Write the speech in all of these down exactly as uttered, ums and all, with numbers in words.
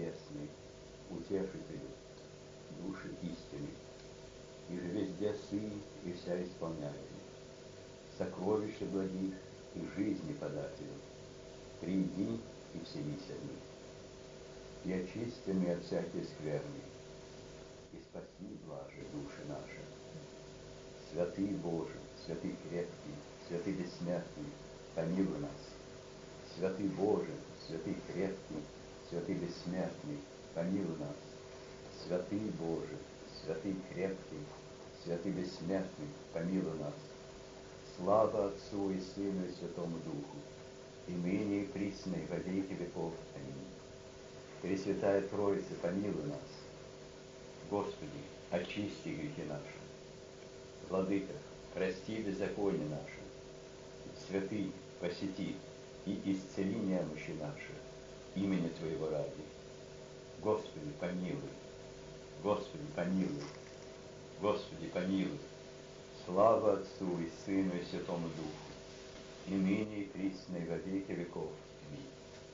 небесный, утешителю, души истины, и же везде сын и вся исполняемый, сокровища благих и жизни подателю, приди и вселись одни, и очисти мы от всякой скверны, и спаси, блаже, души наши. Святый Боже, святый крепкий, святый бессмертный, помилуй нас. Святый Боже, святый крепкий, святый бессмертный, помилуй нас. Святый Боже, святый крепкий, святый бессмертный, помилуй нас. Слава Отцу и Сыну и Святому Духу, и ныне и присно и во веки веков. Аминь. Пресвятая Троица, помилуй нас. Господи, очисти грехи наши. Владыка, прости беззаконие наше. Святый, посети и исцели немощи наши, имени Твоего ради. Господи, помилуй. Господи, помилуй. Господи, помилуй. Слава Отцу и Сыну и Святому Духу, и ныне и присно и во веки веков. Аминь.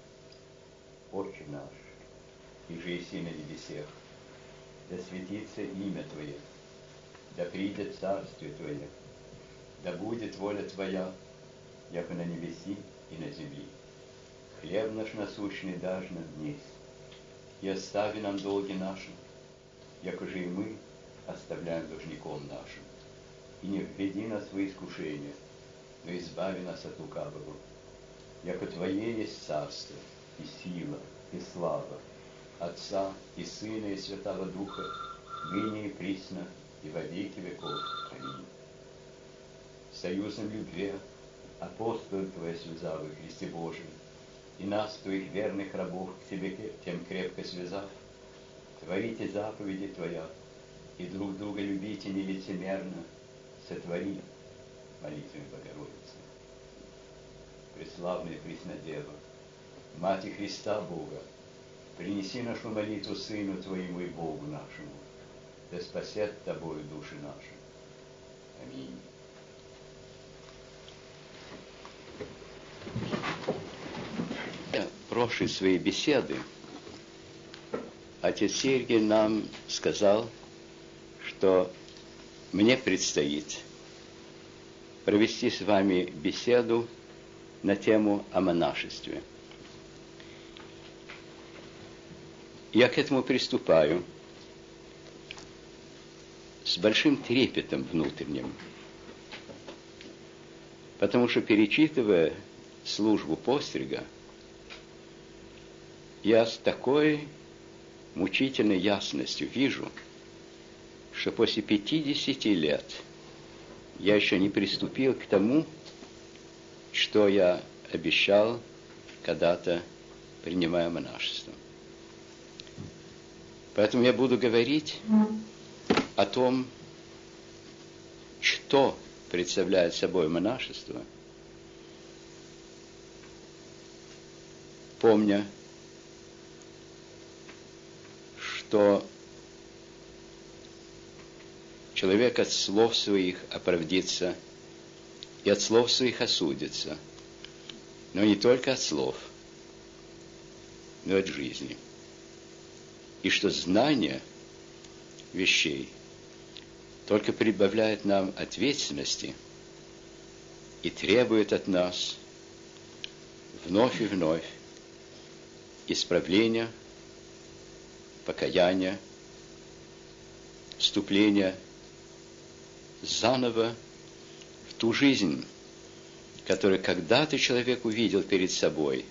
Отче наш, и же еси на небесех, да светится имя Твое, да придет царствие Твое, да будет воля Твоя, яко на небеси и на земли. Хлеб наш насущный дашь нам днесь, и остави нам долги наши, яко же и мы оставляем должником нашим. И не введи нас в искушение, но избави нас от лукавого. Яко Твое есть царство, и сила, и слава, Отца и Сына и Святого Духа, ныне и присно, и во веки веков. Аминь. Союзом любви апостолов Твоя связав во Христе Божием, и нас, Твоих верных рабов, к Тебе тем крепко связав, творите заповеди Твоя, и друг друга любите нелицемерно, сотвори молитвами Богородицы. Преславная Преснодева, Мать Христа Бога, принеси нашу молитву Сыну Твоему и Богу нашему, да спасет Тобою души наши. Аминь. В прошлой своей беседы отец Сергий нам сказал, что мне предстоит провести с вами беседу на тему о монашестве. Я к этому приступаю с большим трепетом внутренним, потому что, перечитывая службу пострига, я с такой мучительной ясностью вижу, что после пятидесяти лет я еще не приступил к тому, что я обещал когда-то, принимая монашество. Поэтому я буду говорить о том, что представляет собой монашество, помня, что человек от слов своих оправдится и от слов своих осудится, но не только от слов, но и от жизни. И что знание вещей только прибавляет нам ответственности и требует от нас вновь и вновь исправления, покаяния, вступления заново в ту жизнь, которую когда-то человек увидел перед собой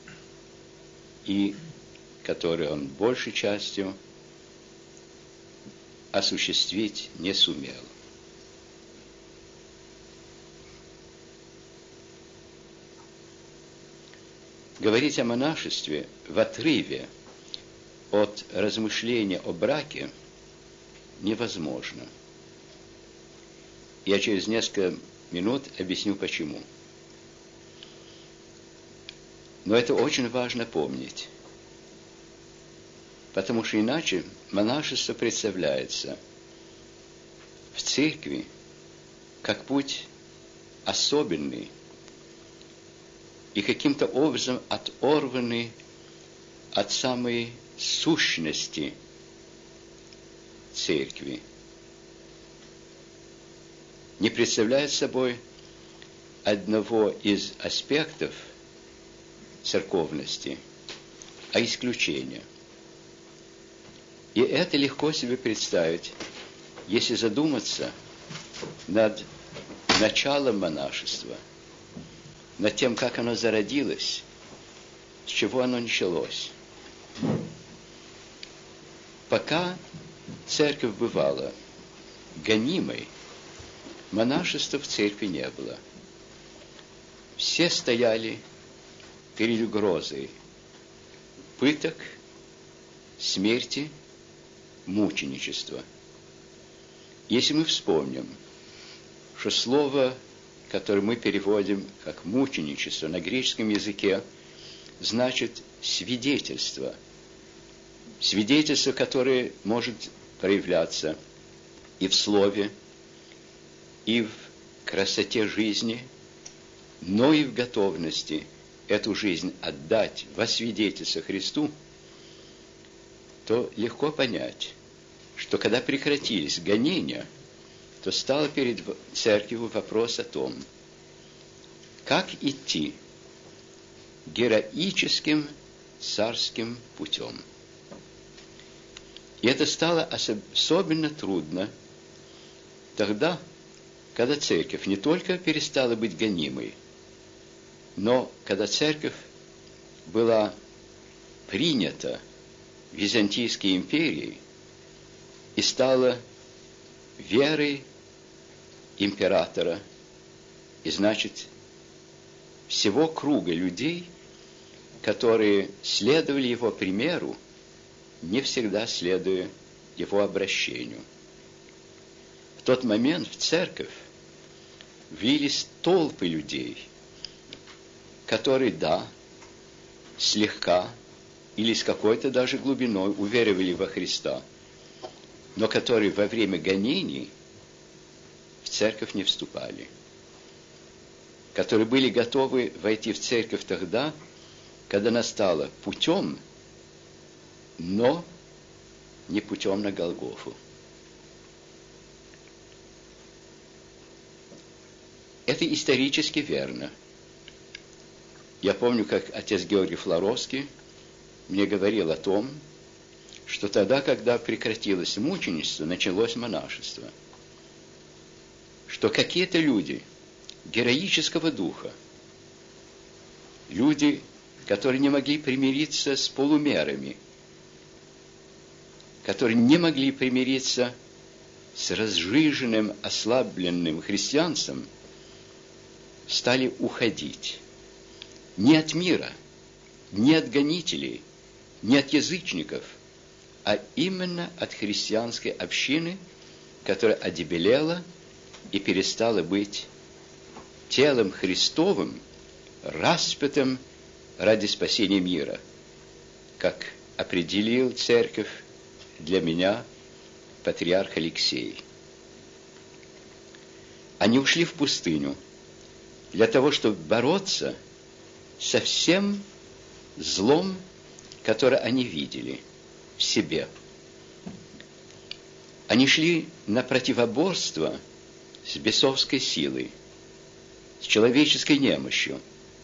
и которую он большей частью осуществить не сумел. Говорить о монашестве в отрыве от размышления о браке невозможно. Я через несколько минут объясню, почему. Но это очень важно помнить, потому что иначе монашество представляется в церкви как путь особенный и каким-то образом оторванный от самой сущности церкви, не представляет собой одного из аспектов церковности, а исключение. И это легко себе представить, если задуматься над началом монашества, над тем, как оно зародилось, с чего оно началось. Пока церковь бывала гонимой, монашества в церкви не было. Все стояли перед угрозой пыток, смерти, мученичества. Если мы вспомним, что слово, которое мы переводим как мученичество на греческом языке, значит свидетельство. Свидетельство, которое может проявляться и в слове, и в красоте жизни, но и в готовности эту жизнь отдать во свидетельство Христу, то легко понять, что когда прекратились гонения, то стал перед церковью вопрос о том, как идти героическим царским путем. И это стало особенно трудно тогда, когда церковь не только перестала быть гонимой, но когда церковь была принята Византийской империей и стала верой императора, и значит всего круга людей, которые следовали его примеру, не всегда следуя его обращению. В тот момент в церковь влились толпы людей, которые, да, слегка или с какой-то даже глубиной уверовали во Христа, но которые во время гонений в церковь не вступали, которые были готовы войти в церковь тогда, когда она стала путем, но не путем на Голгофу. Это исторически верно. Я помню, как отец Георгий Флоровский мне говорил о том, что тогда, когда прекратилось мученичество, началось монашество. Что какие-то люди героического духа, люди, которые не могли примириться с полумерами, которые не могли примириться с разжиженным, ослабленным христианством, стали уходить. Не от мира, не от гонителей, не от язычников, а именно от христианской общины, которая одебелела и перестала быть телом Христовым, распятым ради спасения мира, как определил церковь для меня патриарх Алексей. Они ушли в пустыню для того, чтобы бороться со всем злом, которое они видели в себе. Они шли на противоборство с бесовской силой, с человеческой немощью.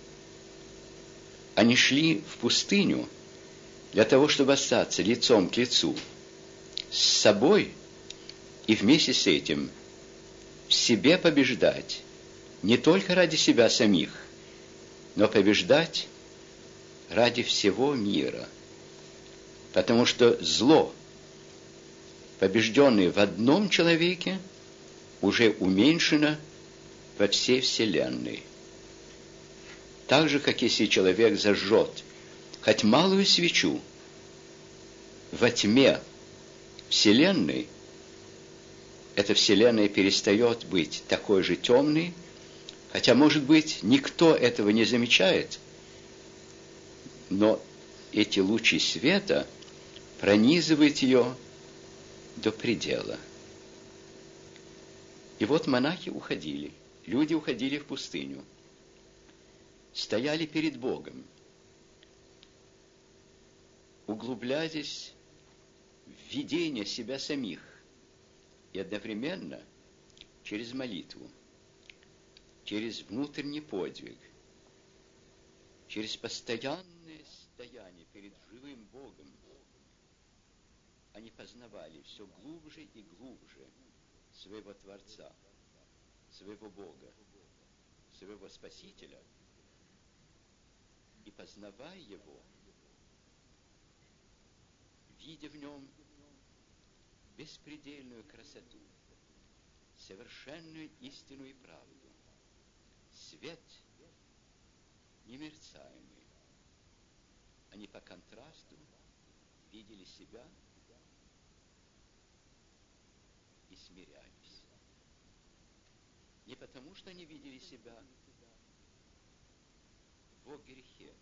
Они шли в пустыню для того, чтобы остаться лицом к лицу с собой и вместе с этим в себе побеждать не только ради себя самих, но побеждать ради всего мира. Потому что зло, побежденное в одном человеке, уже уменьшено во всей вселенной. Так же, как если человек зажжет хоть малую свечу во тьме вселенной, эта вселенная перестает быть такой же темной, хотя, может быть, никто этого не замечает, но эти лучи света пронизывают ее до предела. И вот монахи уходили, люди уходили в пустыню, стояли перед Богом. углубляясь в видение себя самих и одновременно через молитву, через внутренний подвиг, через постоянное стояние перед живым Богом, они познавали все глубже и глубже своего Творца, своего Бога, своего Спасителя, и, познавая Его, видя в Нем беспредельную красоту, совершенную истину и правду, свет немерцаемый, они по контрасту видели себя и смирялись. Не потому, что они видели себя во грехе,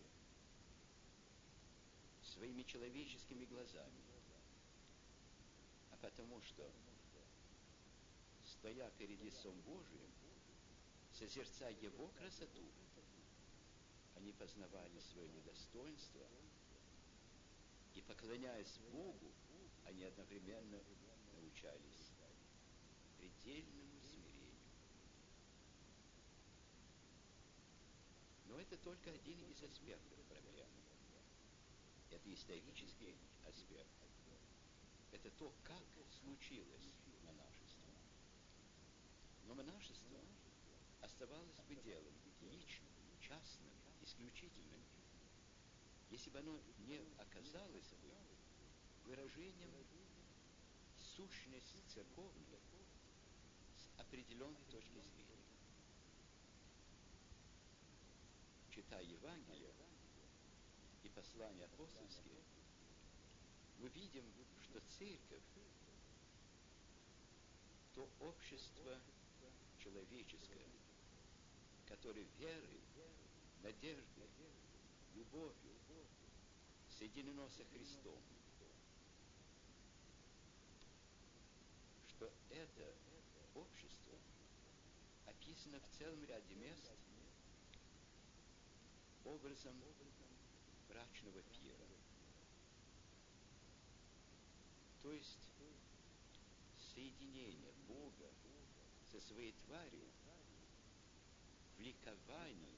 своими человеческими глазами, а потому что, стоя перед лицом Божиим, созерцая Его красоту, они познавали свое недостоинство, и, поклоняясь Богу, они одновременно научались предельному смирению. Но это только один из аспектов проблемы. Это исторический аспект. Это то, как случилось монашество. Но монашество оставалось бы делом личным, частным, исключительным, если бы оно не оказалось бы выражением сущности церковной с определенной точки зрения. Читая Евангелие и послания апостольские, мы видим, что церковь – то общество человеческое, которое верой, надеждой, любовью соединено со Христом, что это общество описано в целом ряде мест образом брачного пира. То есть соединение Бога со своей тварью в ликовании,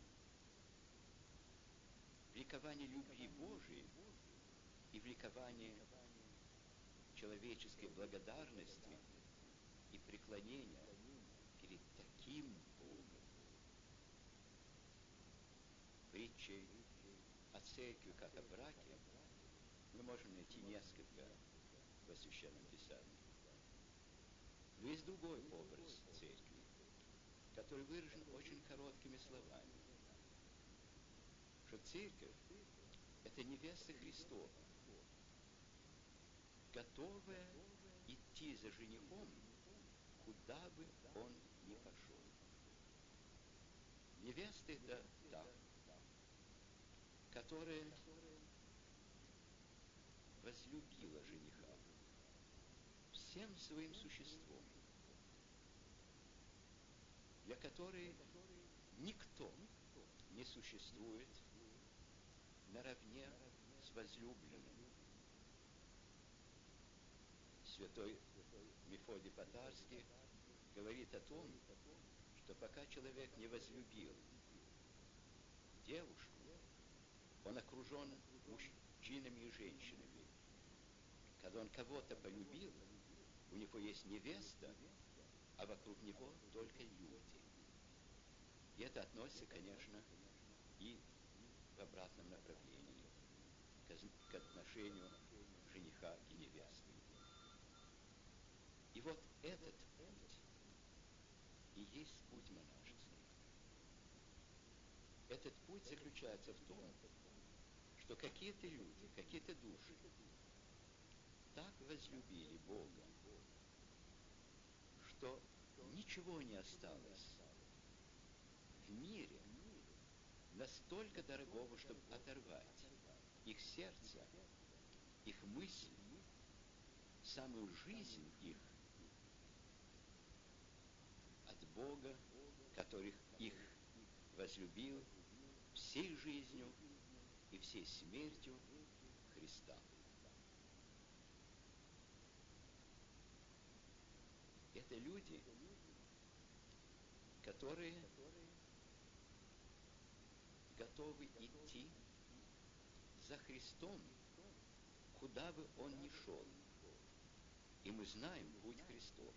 в ликовании любви Божией и в ликовании человеческой благодарности и преклонения перед таким Богом. Притчей о церкви как о браке мы можем найти несколько в Священном Писании. Но есть другой образ церкви, который выражен очень короткими словами, что церковь – это невеста Христова, готовая идти за женихом, куда бы он ни пошел. Невеста – это та, которая возлюбила жениха всем своим существом, для которой никто не существует наравне с возлюбленным. Святой Мефодий Потарский говорит о том, что пока человек не возлюбил девушку, он окружен мужчинами и женщинами. Когда он кого-то полюбил, у него есть невеста, а вокруг него только люди. И это относится, конечно, и в обратном направлении, к отношению жениха и невесты. И вот этот путь и есть путь монашеский. Этот путь заключается в том, что какие-то люди, какие-то души так возлюбили Бога, что ничего не осталось в мире настолько дорогого, чтобы оторвать их сердце, их мысль, самую жизнь их от Бога, который их возлюбил всей жизнью и всей смертью Христа. Это люди, которые готовы идти за Христом, куда бы Он ни шел. И мы знаем путь Христов.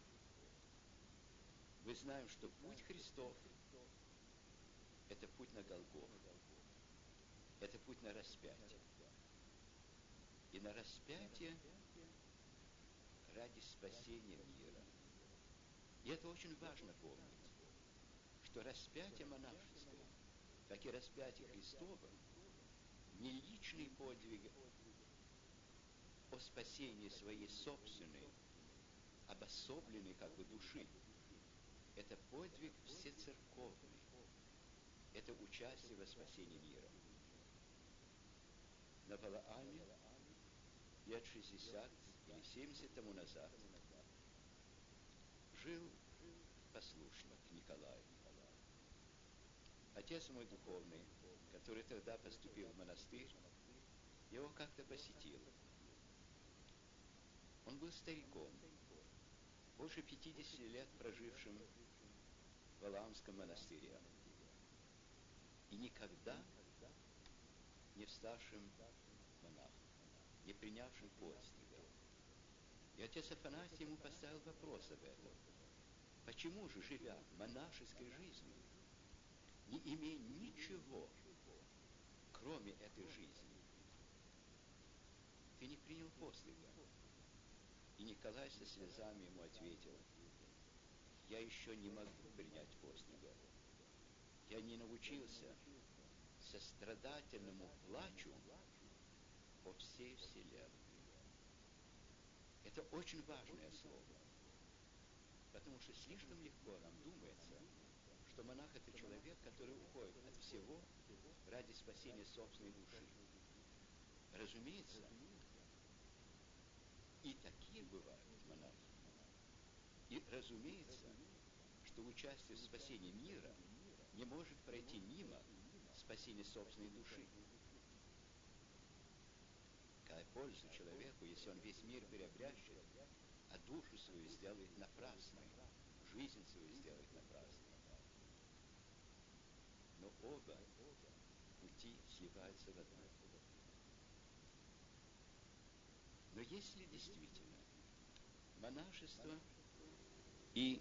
Мы знаем, что путь Христов – это путь на Голгофу, это путь на распятие. И на распятие ради спасения мира. И это очень важно помнить, что распятие монашеское, как и распятие Христово, не личный подвиг о спасении своей собственной, обособленной как бы души. Это подвиг всецерковный. Это участие во спасении мира. На Валааме лет шестьдесят или семьдесят тому назад жил послушник Николай. Отец мой духовный, который тогда поступил в монастырь, его как-то посетил. Он был стариком, больше пятидесяти лет прожившим в Валаамском монастыре, и никогда не вставшим монахом, не принявшим подвига. И отец Афанасий ему поставил вопрос об этом. Почему же, живя монашеской жизнью, не имея ничего, кроме этой жизни, ты не принял подвига? И Николай со слезами ему ответил: я еще не могу принять подвига. Я не научился сострадательному плачу по всей вселенной. Это очень важное слово, потому что слишком легко нам думается, что монах – это человек, который уходит от всего ради спасения собственной души. Разумеется, и такие бывают монахи. И разумеется, что участие в спасении мира не может пройти мимо спасения собственной души. Какая польза человеку, если он весь мир приобрящет, а душу свою сделает напрасной, жизнь свою сделает напрасной? Но оба пути сливаются в одно. Но если действительно монашество и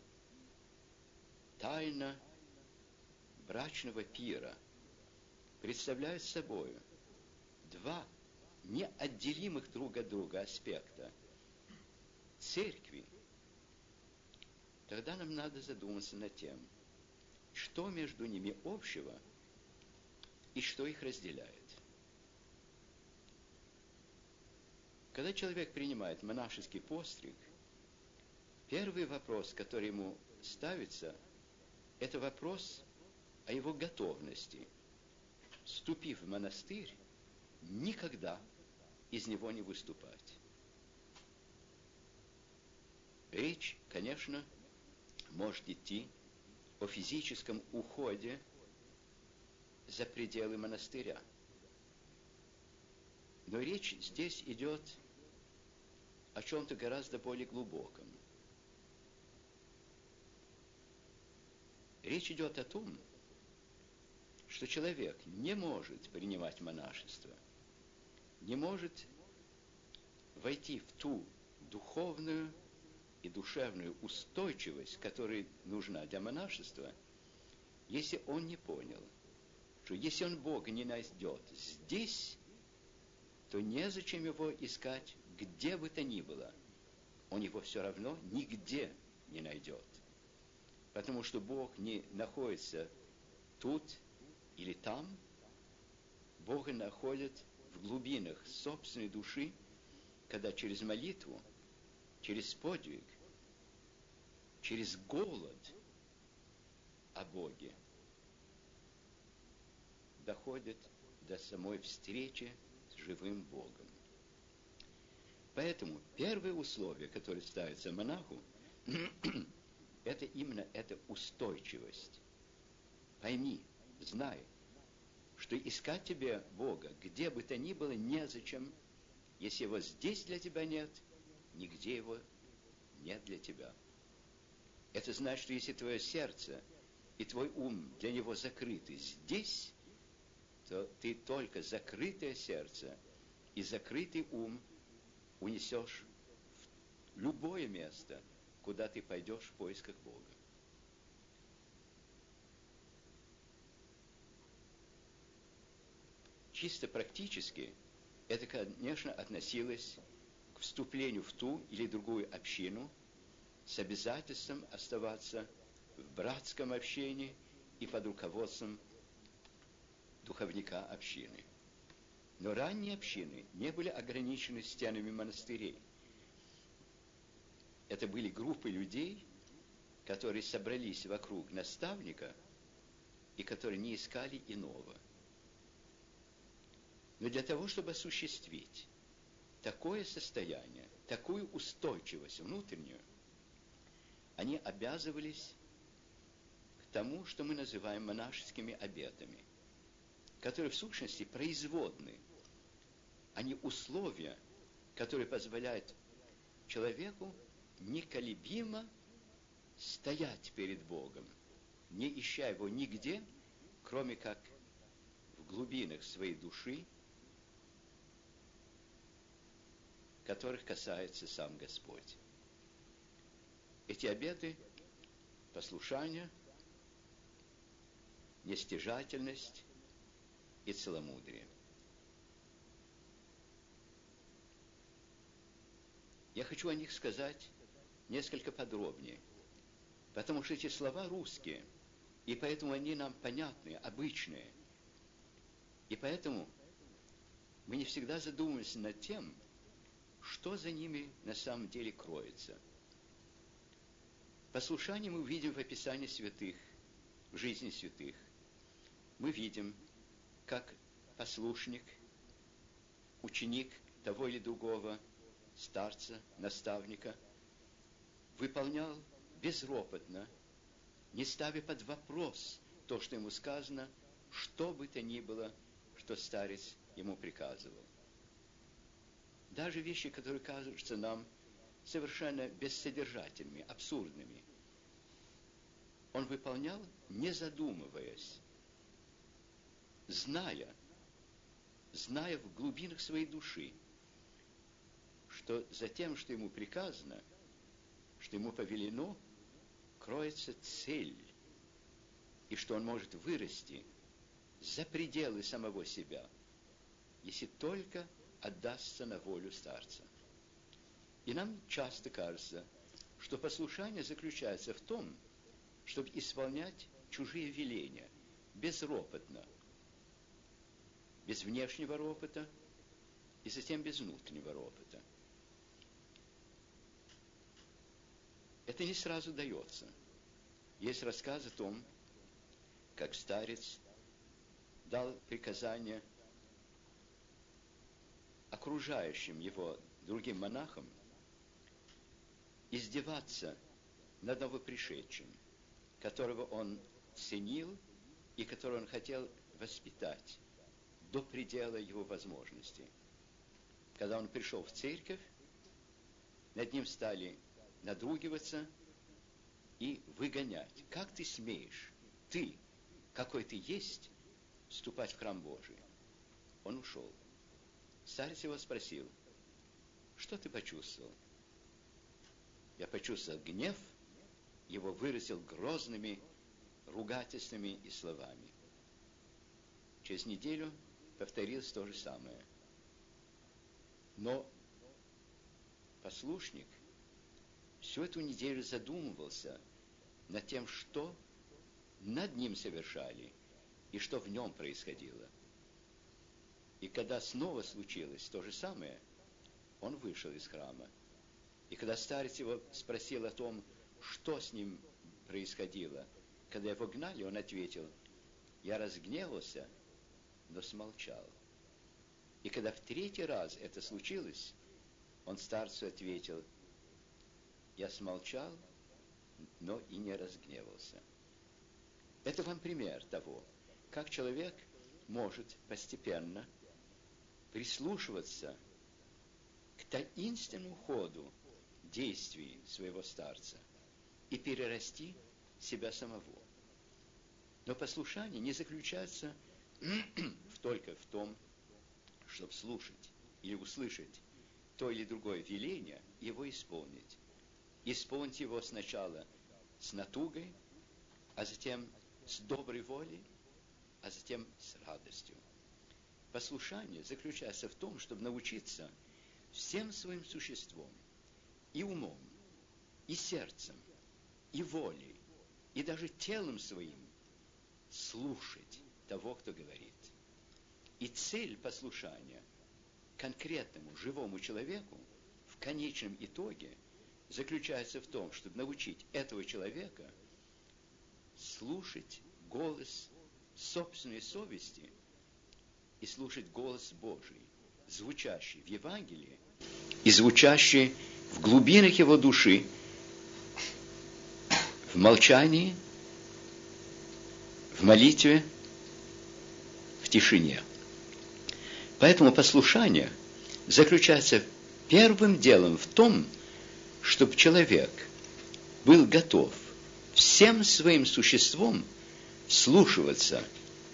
тайна брачного пира представляют собой два неотделимых друг от друга аспекта церкви, тогда нам надо задуматься над тем, что между ними общего и что их разделяет. Когда человек принимает монашеский постриг, первый вопрос, который ему ставится, это вопрос о его готовности, вступив в монастырь, никогда из него не выступать. Речь, конечно, может идти о физическом уходе за пределы монастыря. Но речь здесь идет о чем-то гораздо более глубоком. Речь идет о том, что человек не может принимать монашество, не может войти в ту духовную и душевную устойчивость, которая нужна для монашества, если он не понял, что если он Бога не найдет здесь, то незачем его искать где бы то ни было. Он его все равно нигде не найдет. Потому что Бог не находится тут или там. Бога находит в глубинах собственной души, когда через молитву, через подвиг, через голод о Боге доходит до самой встречи с живым Богом. Поэтому первое условие, которое ставится монаху, это именно эта устойчивость. Пойми, знай, что искать тебе Бога где бы то ни было незачем, Если его здесь для тебя нет, нигде его нет для тебя. Это значит, что если твое сердце и твой ум для него закрыты здесь, то ты только закрытое сердце и закрытый ум унесешь в любое место, куда ты пойдешь в поисках Бога. Чисто практически это, конечно, относилось к вступлению в ту или другую общину с обязательством оставаться в братском общении и под руководством духовника общины. Но ранние общины не были ограничены стенами монастырей. Это были группы людей, которые собрались вокруг наставника и которые не искали иного. Но для того, чтобы осуществить такое состояние, такую устойчивость внутреннюю, они обязывались к тому, что мы называем монашескими обетами, которые в сущности производны, они условия, которые позволяют человеку неколебимо стоять перед Богом, не ища его нигде, кроме как в глубинах своей души, которых касается сам Господь. Эти обеты – послушание, нестяжательность и целомудрие. Я хочу о них сказать несколько подробнее, потому что эти слова русские, и поэтому они нам понятны, обычные. И поэтому мы не всегда задумываемся над тем, что за ними на самом деле кроется. Послушание мы видим в описании святых, в жизни святых. Мы видим, как послушник, ученик того или другого старца, наставника, выполнял безропотно, не ставя под вопрос то, что ему сказано, что бы то ни было, что старец ему приказывал. Даже вещи, которые кажутся нам совершенно бессодержательными, абсурдными, он выполнял, не задумываясь, зная, зная в глубинах своей души, что за тем, что ему приказано, что ему повелено, кроется цель, и что он может вырасти за пределы самого себя, если только отдастся на волю старца. И нам часто кажется, что послушание заключается в том, чтобы исполнять чужие веления безропотно, без внешнего ропота и затем без внутреннего ропота. Это не сразу дается. Есть рассказ о том, как старец дал приказание окружающим его другим монахам издеваться над новопришедшим, которого он ценил и которого он хотел воспитать до предела его возможностей. Когда он пришел в церковь, над ним стали надругиваться и выгонять. Как ты смеешь, ты, какой ты есть, вступать в храм Божий? Он ушел. Старец его спросил: что ты почувствовал? Я почувствовал гнев, его выразил грозными ругательствами и словами. Через неделю повторилось то же самое. Но послушник всю эту неделю задумывался над тем, что над ним совершали и что в нем происходило. И когда снова случилось то же самое, он вышел из храма. И когда старец его спросил о том, что с ним происходило, когда его гнали, он ответил: я разгневался, но смолчал. И когда в третий раз это случилось, он старцу ответил: я смолчал, но и не разгневался. Это вам пример того, как человек может постепенно прислушиваться к таинственному ходу действий своего старца и перерасти себя самого. Но послушание не заключается только в том, чтобы слушать или услышать то или другое веление, его исполнить. Исполнить его сначала с натугой, а затем с доброй волей, а затем с радостью. Послушание заключается в том, чтобы научиться всем своим существом, и умом, и сердцем, и волей, и даже телом своим слушать того, кто говорит. И цель послушания конкретному живому человеку в конечном итоге заключается в том, чтобы научить этого человека слушать голос собственной совести и слушать голос Божий, звучащий в Евангелии и звучащий в глубинах его души, в молчании, в молитве, в тишине. Поэтому послушание заключается первым делом в том, чтобы человек был готов всем своим существом вслушиваться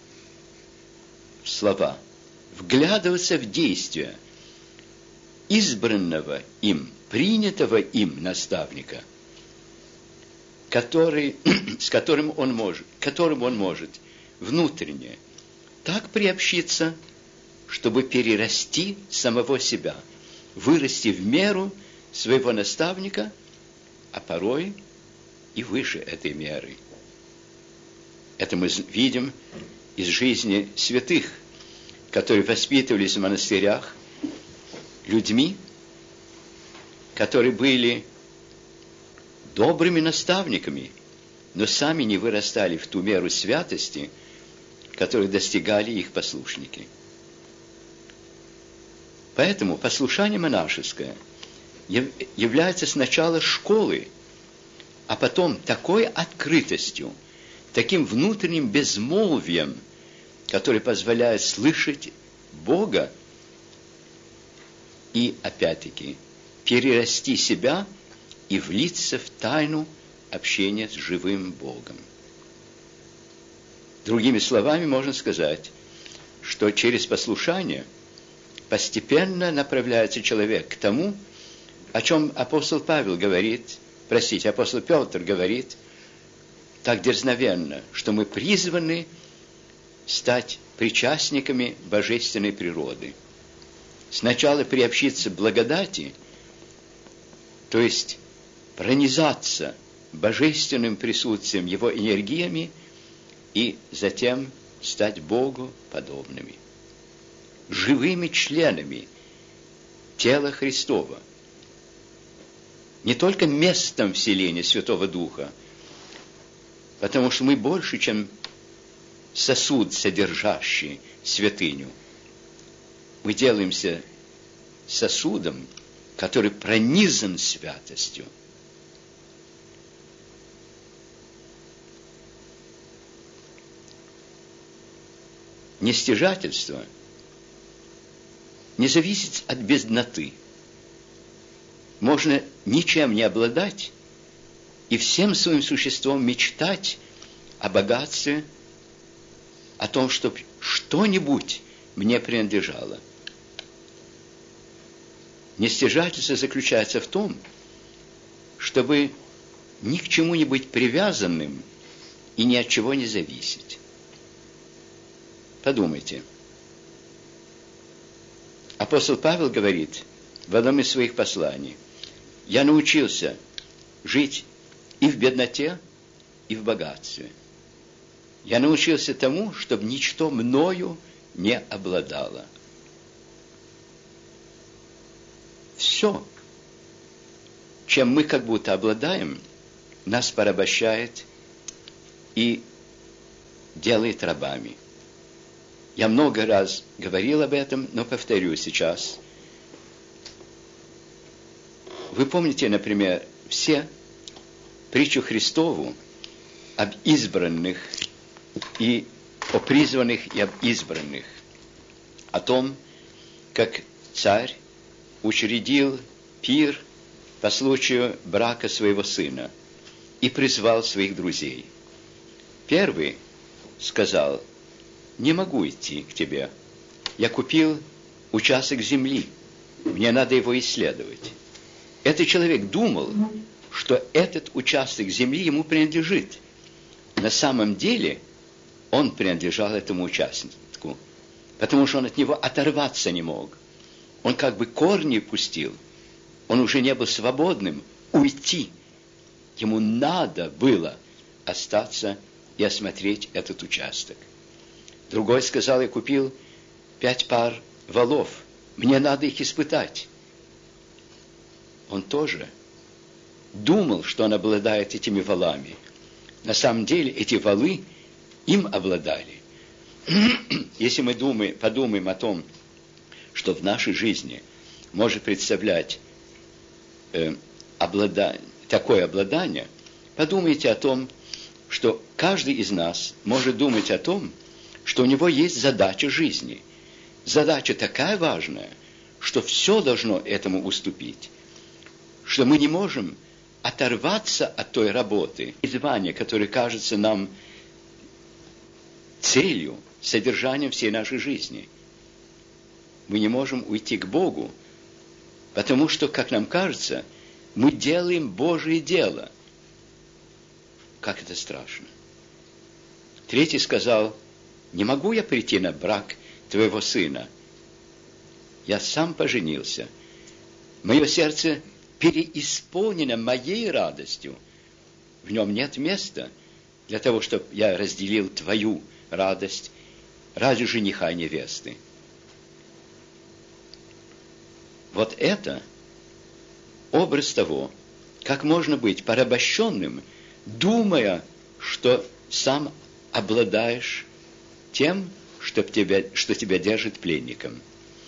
в слова, вглядываться в действия избранного им, принятого им наставника, который, с которым он может, которым он может внутренне так приобщиться, чтобы перерасти самого себя, вырасти в меру своего наставника, а порой и выше этой меры. Это мы видим из жизни святых, которые воспитывались в монастырях людьми, которые были добрыми наставниками, но сами не вырастали в ту меру святости, которую достигали их послушники. Поэтому послушание монашеское является сначала школой, а потом такой открытостью, таким внутренним безмолвием, который позволяет слышать Бога и, опять-таки, перерасти себя и влиться в тайну общения с живым Богом. Другими словами, можно сказать, что через послушание постепенно направляется человек к тому, о чем апостол Павел говорит, простите, апостол Петр говорит так дерзновенно, что мы призваны стать причастниками божественной природы. Сначала приобщиться к благодати, то есть пронизаться божественным присутствием, его энергиями, и затем стать Богу подобными, живыми членами тела Христова, не только местом вселения Святого Духа, потому что мы больше, чем сосуд, содержащий святыню. Мы делаемся сосудом, который пронизан святостью. Нестяжательство не зависит от бедноты. Можно ничем не обладать и всем своим существом мечтать о богатстве, о том, чтобы что-нибудь мне принадлежало. Нестяжательство заключается в том, чтобы ни к чему не быть привязанным и ни от чего не зависеть. Подумайте. Апостол Павел говорит в одном из своих посланий: «Я научился жить и в бедноте, и в богатстве. Я научился тому, чтобы ничто мною не обладало». Все, чем мы как будто обладаем, нас порабощает и делает рабами. Я много раз говорил об этом, но повторю сейчас. Вы помните, например, все притчу Христову об избранных и о призванных и об избранных, о том, как царь учредил пир по случаю брака своего сына и призвал своих друзей. Первый сказал: «Не могу идти к тебе. Я купил участок земли. Мне надо его исследовать». Этот человек думал, что этот участок земли ему принадлежит. На самом деле он принадлежал этому участку, потому что он от него оторваться не мог. Он как бы корни пустил. Он уже не был свободным уйти. Ему надо было остаться и осмотреть этот участок. Другой сказал: «Я купил пять пар волов. Мне надо их испытать». Он тоже думал, что он обладает этими волами. На самом деле эти волы им обладали. Если мы думаем, подумаем о том, что в нашей жизни может представлять э, обладание, такое обладание, подумайте о том, что каждый из нас может думать о том, что у него есть задача жизни. Задача такая важная, что все должно этому уступить, что мы не можем оторваться от той работы, призвания, которое кажется нам целью, содержанием всей нашей жизни. Мы не можем уйти к Богу, потому что, как нам кажется, мы делаем Божие дело. Как это страшно. Третий сказал: «Не могу я прийти на брак твоего сына. Я сам поженился. Мое сердце переисполнено моей радостью. В нем нет места для того, чтобы я разделил твою радость ради жениха и невесты». Вот это образ того, как можно быть порабощенным, думая, что сам обладаешь тем, что тебя, что тебя держит пленником.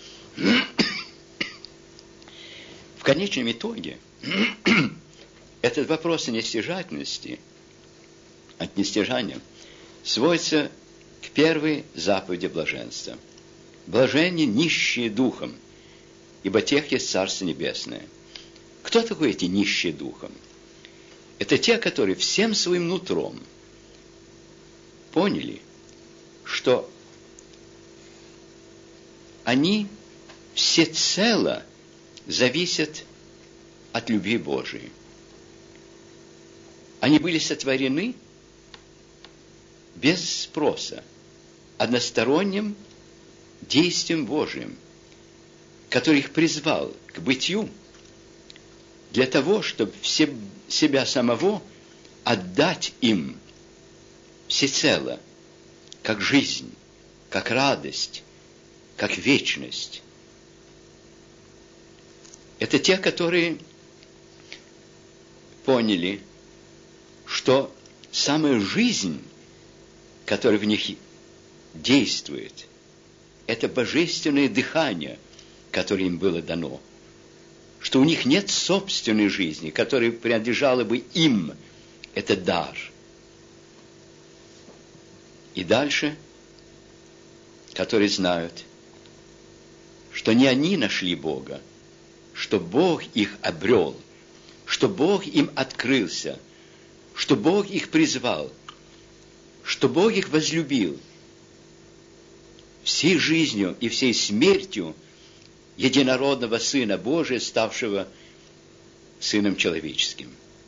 В конечном итоге этот вопрос о нестяжательности, от нестяжания, сводится к первой заповеди блаженства. Блаженны нищие духом, ибо тех есть Царство Небесное. Кто такой эти нищие духом? Это те, которые всем своим нутром поняли, что они всецело зависят от любви Божией. Они были сотворены без спроса, односторонним действием Божиим, который их призвал к бытию для того, чтобы все, себя самого отдать им всецело, как жизнь, как радость, как вечность. Это те, которые поняли, что самая жизнь, которая в них действует, это божественное дыхание, которое им было дано. Что у них нет собственной жизни, которая принадлежала бы им. Это дар. И дальше, которые знают, что не они нашли Бога, что Бог их обрел, что Бог им открылся, что Бог их призвал, что Бог их возлюбил всей жизнью и всей смертью единородного Сына Божия, ставшего Сыном человеческим.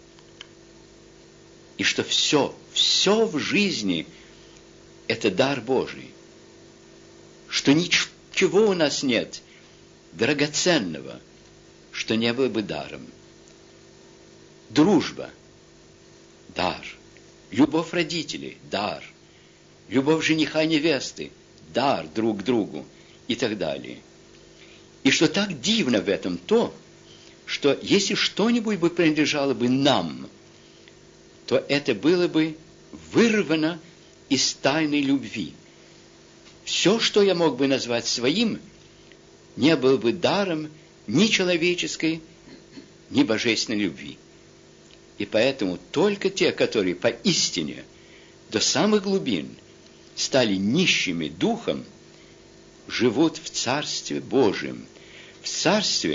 И что все, все в жизни – это дар Божий. Что ничего у нас нет драгоценного, что не было бы даром. Дружба – дар. Любовь родителей – дар. Любовь жениха и невесты – дар друг к другу и так далее. И что так дивно в этом то, что если что-нибудь бы принадлежало бы нам, то это было бы вырвано из тайной любви. Все, что я мог бы назвать своим, не было бы даром ни человеческой, ни божественной любви. И поэтому только те, которые поистине до самых глубин стали нищими духом, живут в Царстве Божьем, в Царстве,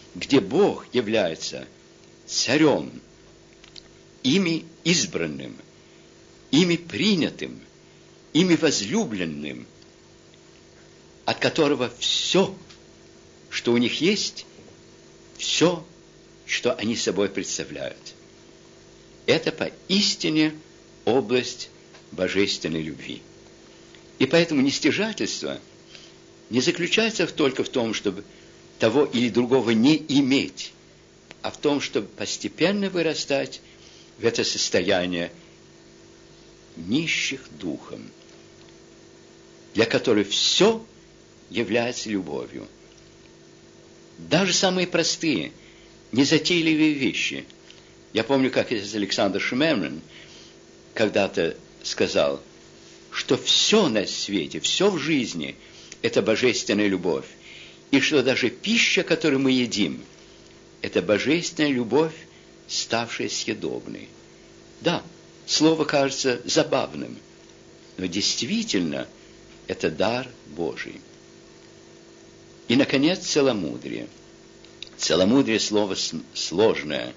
где Бог является царем, ими избранным, ими принятым, ими возлюбленным, от которого все, что у них есть, все, что они собой представляют. Это поистине область божественной любви. И поэтому нестяжательство не заключается только в том, чтобы того или другого не иметь, а в том, чтобы постепенно вырастать в это состояние нищих духом, для которых все является любовью. Даже самые простые, незатейливые вещи. Я помню, как Александр Шмемрин когда-то сказал, что все на свете, все в жизни – это божественная любовь. И что даже пища, которую мы едим, это божественная любовь, ставшая съедобной. Да, слово кажется забавным, но действительно это дар Божий. И, наконец, целомудрие. Целомудрие – слово сложное.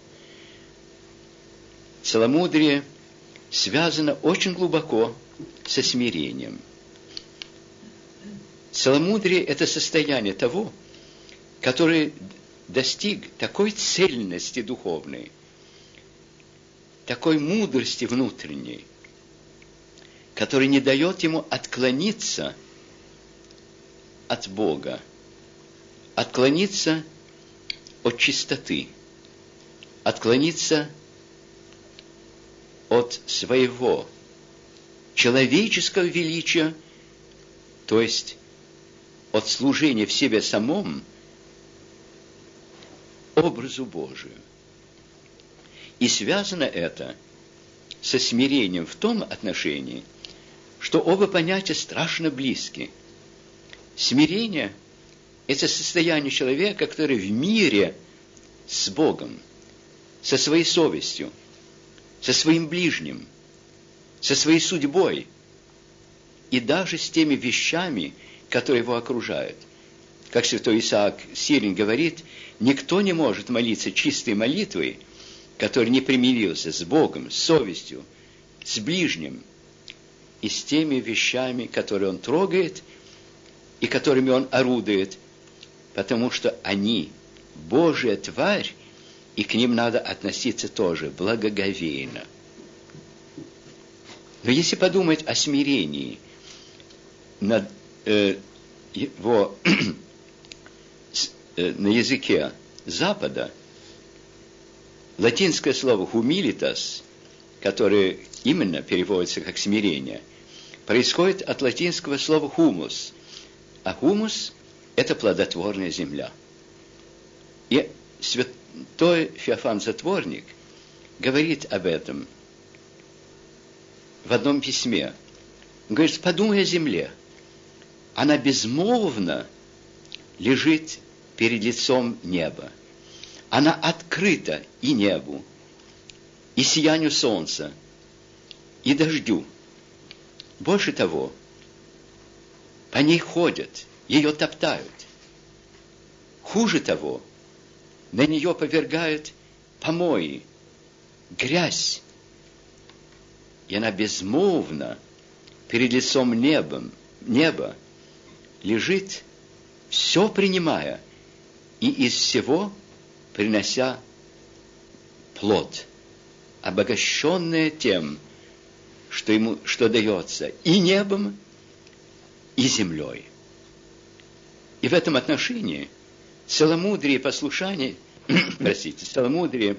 Целомудрие связано очень глубоко со смирением. Целомудрие – это состояние того, который достиг такой цельности духовной, такой мудрости внутренней, который не дает ему отклониться от Бога, отклониться от чистоты, отклониться от своего человеческого величия, то есть от служения в себе самом образу Божию. И связано это со смирением в том отношении, что оба понятия страшно близки. Смирение – это состояние человека, который в мире с Богом, со своей совестью, со своим ближним, со своей судьбой и даже с теми вещами, которые его окружают. Как святой Исаак Сирин говорит, никто не может молиться чистой молитвой, который не примирился с Богом, с совестью, с ближним и с теми вещами, которые он трогает и которыми он орудует, потому что они Божья тварь, и к ним надо относиться тоже благоговейно. Но если подумать о смирении, на, э, его, э, на языке Запада, латинское слово «humilitas», которое именно переводится как «смирение», происходит от латинского слова «humus», а «humus» – это плодотворная земля. И святой Феофан Затворник говорит об этом в одном письме. Он говорит, подумай о земле. Она безмолвно лежит перед лицом неба. Она открыта и небу, и сиянию солнца, и дождю. Больше того, по ней ходят, ее топтают. Хуже того, на нее повергают помои, грязь. И она безмолвно перед лицом небом, неба лежит, все принимая, и из всего принося плод, обогащенное тем, что ему, что дается и небом, и землей. И в этом отношении целомудрие и послушание, простите, целомудрие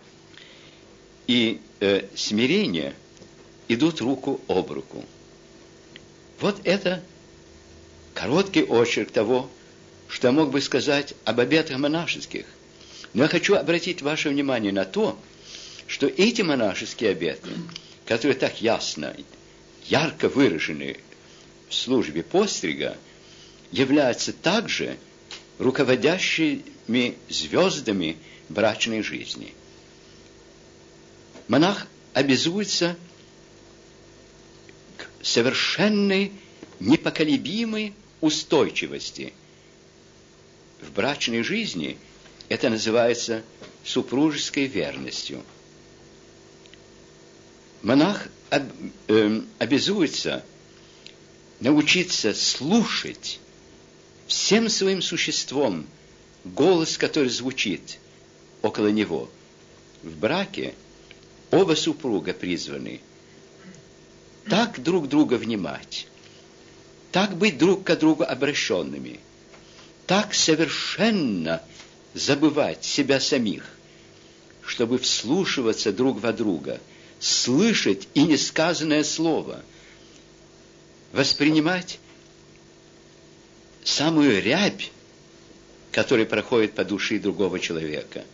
и э, смирение идут руку об руку. Вот это короткий очерк того, что я мог бы сказать об обетах монашеских. Но я хочу обратить ваше внимание на то, что эти монашеские обеты, которые так ясно, ярко выражены в службе пострига, являются также руководящими звездами брачной жизни. Монах обязуется к совершенной, непоколебимой устойчивости в брачной жизни Это называется супружеской верностью. Монах об, э, обязуется научиться слушать всем своим существом голос, который звучит около него. В браке оба супруга призваны так друг друга внимать, так быть друг к другу обращенными, так совершенно забывать себя самих, чтобы вслушиваться друг во друга, слышать и несказанное слово, воспринимать самую рябь, которая проходит по душе другого человека.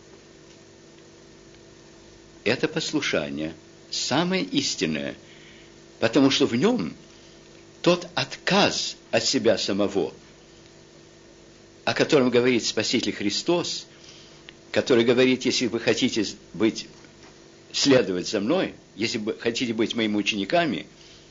Это послушание самое истинное, потому что в нем тот отказ от себя самого, о котором говорит Спаситель Христос, который говорит: если вы хотите быть, следовать за мной, если вы хотите быть моими учениками,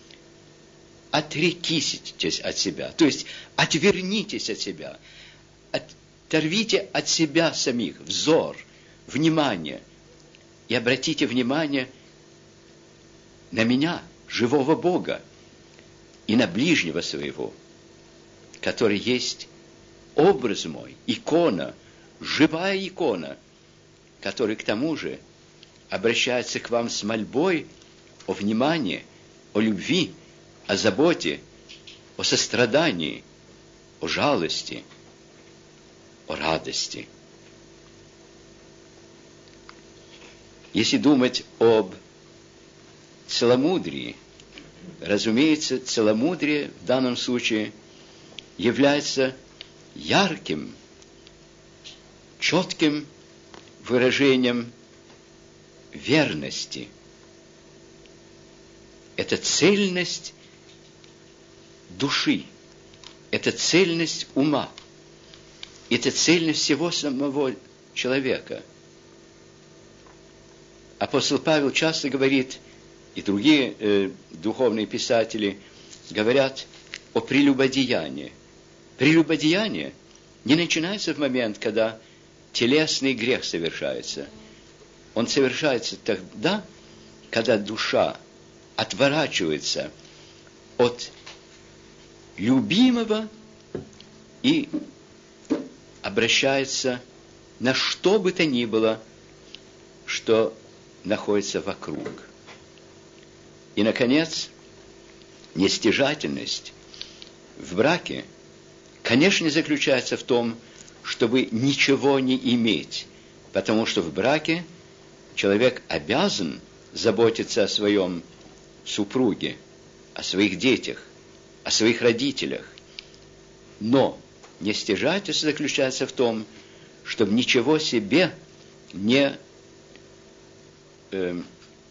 отрекитесь от себя, то есть отвернитесь от себя, оторвите от себя самих взор, внимание, и обратите внимание на меня, живого Бога, и на ближнего своего, который есть образ мой, икона, живая икона, который к тому же обращается к вам с мольбой о внимании, о любви, о заботе, о сострадании, о жалости, о радости. Если думать об целомудрии, разумеется, целомудрие в данном случае является ярким, четким выражением верности. Это цельность души, это цельность ума, это цельность всего самого человека. Апостол Павел часто говорит, и другие э, духовные писатели говорят о прелюбодеянии. Прелюбодеяние не начинается в момент, когда телесный грех совершается. Он совершается тогда, когда душа отворачивается от любимого и обращается на что бы то ни было, что находится вокруг. И, наконец, нестяжательность в браке, конечно, заключается в том, чтобы ничего не иметь, потому что в браке человек обязан заботиться о своем супруге, о своих детях, о своих родителях. Но нестяжательство заключается в том, чтобы ничего себе не э,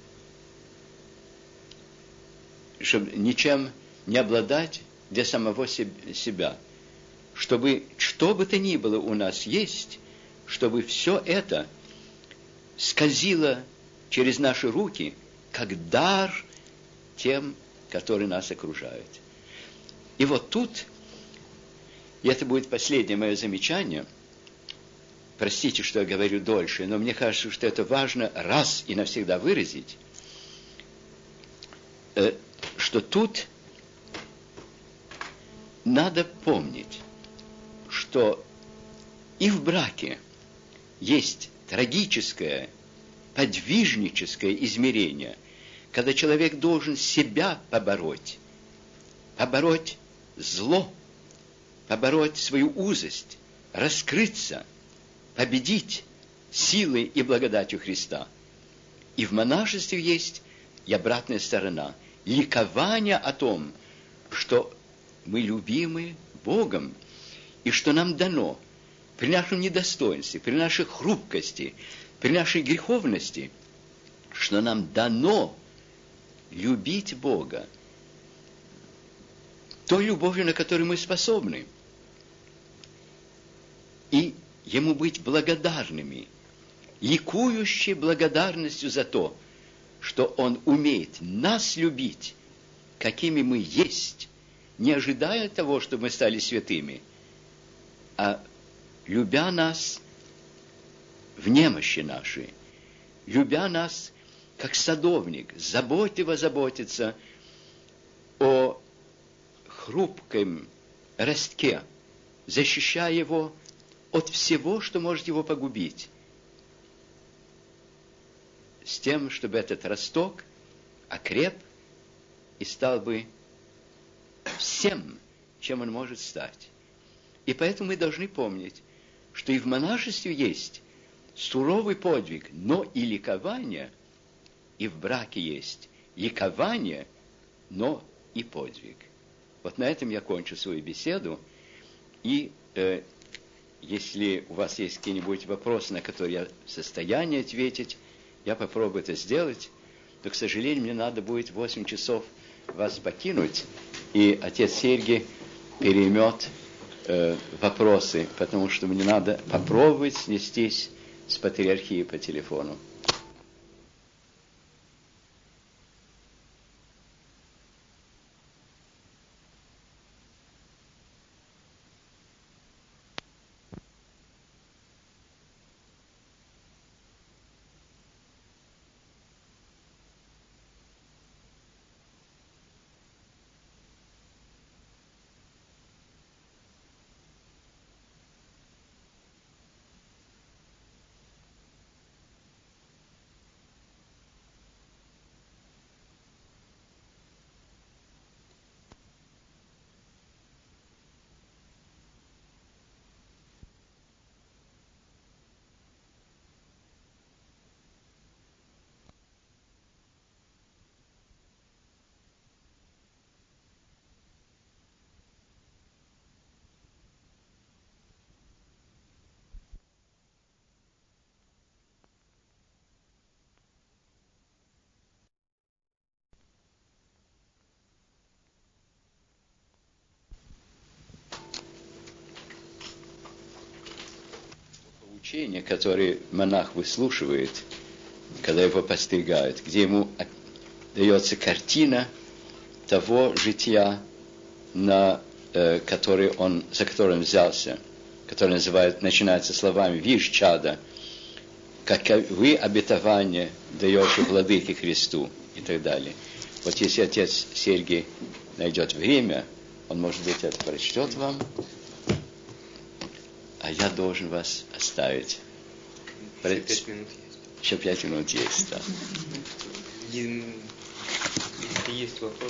чтобы ничем не обладать для самого себя, чтобы что бы то ни было у нас есть, чтобы все это скользило через наши руки, как дар тем, которые нас окружают. И вот тут, и это будет последнее мое замечание, простите, что я говорю дольше, но мне кажется, что это важно раз и навсегда выразить, что тут надо помнить, что и в браке есть трагическое, подвижническое измерение, когда человек должен себя побороть, побороть зло, побороть свою узость, раскрыться, победить силой и благодатью Христа. И в монашестве есть и обратная сторона – ликование о том, что мы любимы Богом, и что нам дано при нашем недостоинстве, при нашей хрупкости, при нашей греховности, что нам дано любить Бога той любовью, на которую мы способны, и Ему быть благодарными, ликующей благодарностью за то, что Он умеет нас любить, какими мы есть, не ожидая того, чтобы мы стали святыми, а любя нас в немощи нашей, любя нас, как садовник, заботливо заботится о хрупком ростке, защищая его от всего, что может его погубить, с тем, чтобы этот росток окреп и стал бы всем, чем он может стать. И поэтому мы должны помнить, что и в монашестве есть суровый подвиг, но и ликование, и в браке есть ликование, но и подвиг. Вот на этом я кончу свою беседу. И э, если у вас есть какие-нибудь вопросы, на которые я в состоянии ответить, я попробую это сделать, то, к сожалению, мне надо будет в восемь часов вас покинуть, и отец Сергий переймет э, вопросы, потому что мне надо попробовать снестись с патриархией по телефону. Учение, которое монах выслушивает, когда его постригают, где ему дается картина того жития, на, э, который он, за который он взялся, который называют, начинается словами «Вишь, чада, каковы обетования даешь владыке Христу» и так далее. Вот если отец Сергий найдет время, он, может быть, это прочтет вам, а я должен вас оставить. Еще пять минут есть. Еще пять минут есть, да. Если есть вопросы,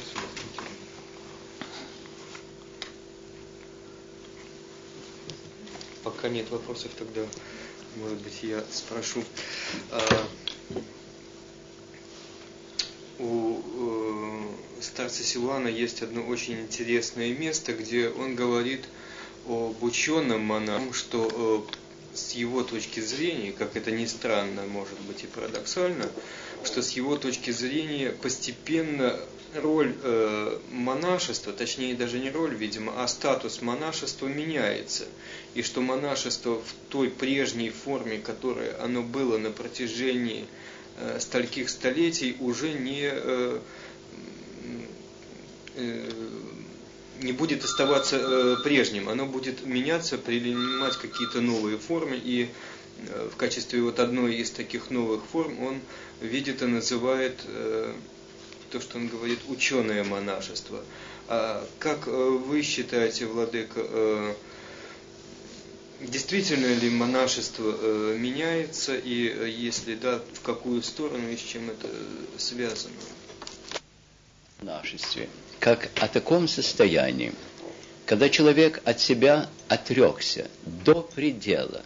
пока нет вопросов, тогда, может быть, я спрошу. А, у э, старца Силуана есть одно очень интересное место, где он говорит об ученом монахе, что э, с его точки зрения, как это ни странно, может быть и парадоксально, что с его точки зрения постепенно роль э, монашества, точнее даже не роль, видимо, а статус монашества меняется. И что монашество в той прежней форме, которая оно было на протяжении э, стольких столетий, уже не... Э, э, не будет оставаться э, прежним, оно будет меняться, принимать какие-то новые формы, и э, в качестве вот одной из таких новых форм он видит и называет э, то, что он говорит, ученое монашество. А как э, вы считаете, владыка, э, действительно ли монашество э, меняется, и э, если да, в какую сторону и с чем это связано? Монашестве, как о таком состоянии, когда человек от себя отрекся до предела,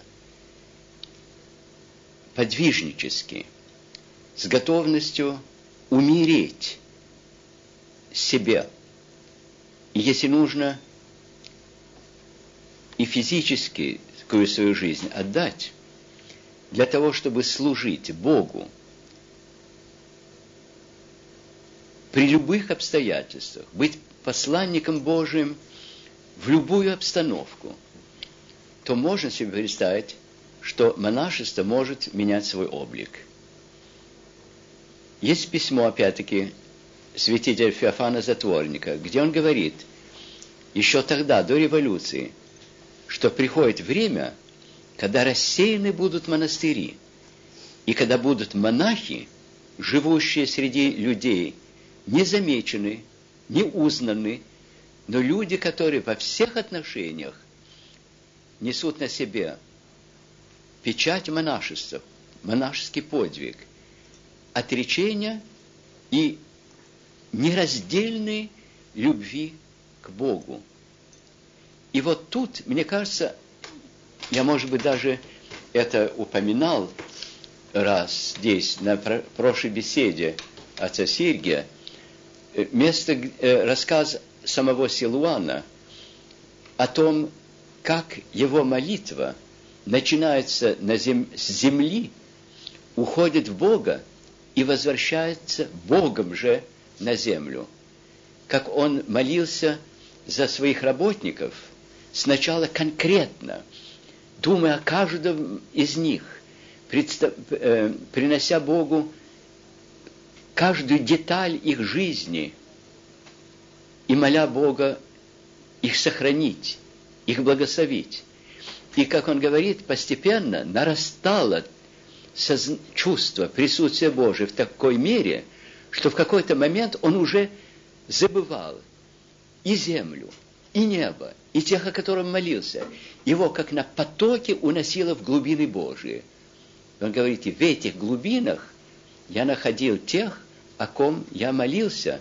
подвижнически, с готовностью умереть себе, и если нужно, и физически такую свою жизнь отдать, для того, чтобы служить Богу, при любых обстоятельствах, быть посланником Божиим в любую обстановку, то можно себе представить, что монашество может менять свой облик. Есть письмо, опять-таки, святителя Феофана Затворника, где он говорит, еще тогда, до революции, что приходит время, когда рассеяны будут монастыри, и когда будут монахи, живущие среди людей, не замечены, не узнаны, но люди, которые во всех отношениях несут на себе печать монашества, монашеский подвиг, отречения и нераздельной любви к Богу. И вот тут, мне кажется, я, может быть, даже это упоминал раз здесь, на прошлой беседе отца Сергия, место, рассказ самого Силуана о том, как его молитва начинается на зем... с земли, уходит в Бога и возвращается Богом же на землю. Как он молился за своих работников, сначала конкретно, думая о каждом из них, представ... э, принося Богу каждую деталь их жизни и моля Бога их сохранить, их благословить. И, как он говорит, постепенно нарастало созн... чувство присутствия Божия в такой мере, что в какой-то момент он уже забывал и землю, и небо, и тех, о котором молился. Его, как на потоке, уносило в глубины Божии. Он говорит, и в этих глубинах я находил тех, о ком я молился.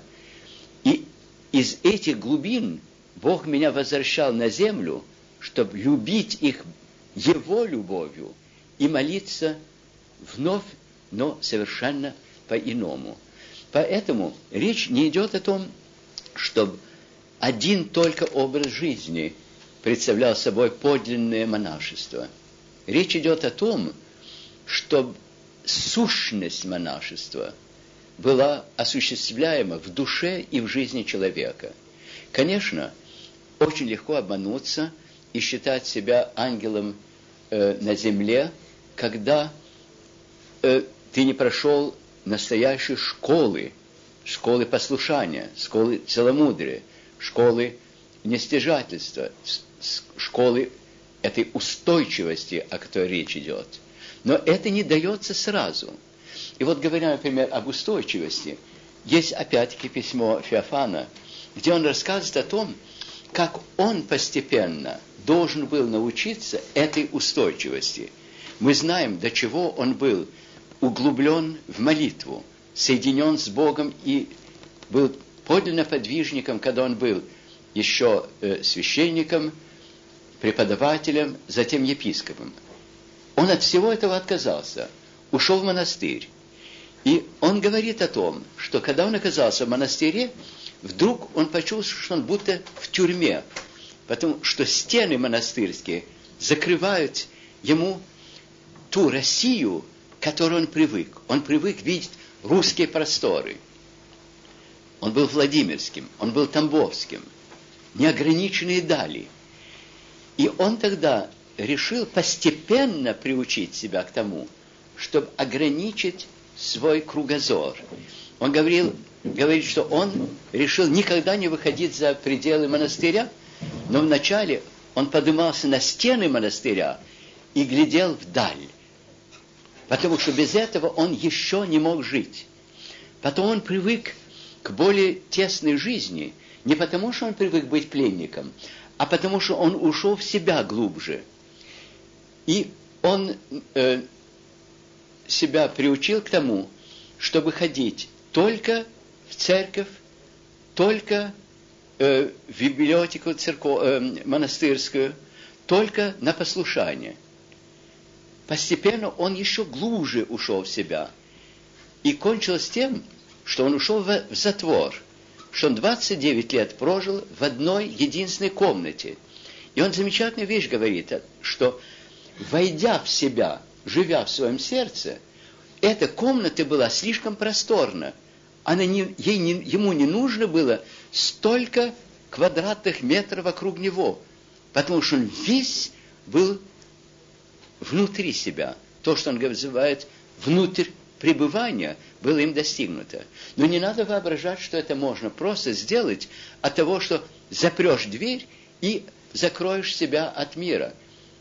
И из этих глубин Бог меня возвращал на землю, чтобы любить их Его любовью и молиться вновь, но совершенно по-иному. Поэтому речь не идет о том, чтобы один только образ жизни представлял собой подлинное монашество. Речь идет о том, чтобы сущность монашества была осуществляема в душе и в жизни человека. Конечно, очень легко обмануться и считать себя ангелом э, на земле, когда э, ты не прошел настоящей школы, школы послушания, школы целомудрия, школы нестяжательства, школы этой устойчивости, о которой речь идет. Но это не дается сразу. И вот, говоря, например, об устойчивости, есть опять-таки письмо Феофана, где он рассказывает о том, как он постепенно должен был научиться этой устойчивости. Мы знаем, до чего он был углублен в молитву, соединен с Богом и был подлинно подвижником, когда он был еще э, священником, преподавателем, затем епископом. Он от всего этого отказался, ушел в монастырь. И он говорит о том, что когда он оказался в монастыре, вдруг он почувствовал, что он будто в тюрьме, потому что стены монастырские закрывают ему ту Россию, к которой он привык. Он привык видеть русские просторы. Он был Владимирским, он был Тамбовским, неограниченные дали. И он тогда решил постепенно приучить себя к тому, чтобы ограничить свой кругозор. Он говорил, говорит, что он решил никогда не выходить за пределы монастыря, но вначале он поднимался на стены монастыря и глядел вдаль, потому что без этого он еще не мог жить. Потом он привык к более тесной жизни, не потому что он привык быть пленником, а потому что он ушел в себя глубже. И он э, себя приучил к тому, чтобы ходить только в церковь, только э, в библиотеку церков, э, монастырскую, только на послушание. Постепенно он еще глубже ушел в себя. И кончилось тем, что он ушел в, в затвор, что он двадцать девять лет прожил в одной единственной комнате. И он замечательную вещь говорит, что, войдя в себя, живя в своем сердце, эта комната была слишком просторна. Она не, ей не, ему не нужно было столько квадратных метров вокруг него, потому что он весь был внутри себя. То, что он называет внутрь пребывания, было им достигнуто. Но не надо воображать, что это можно просто сделать от того, что запрешь дверь и закроешь себя от мира.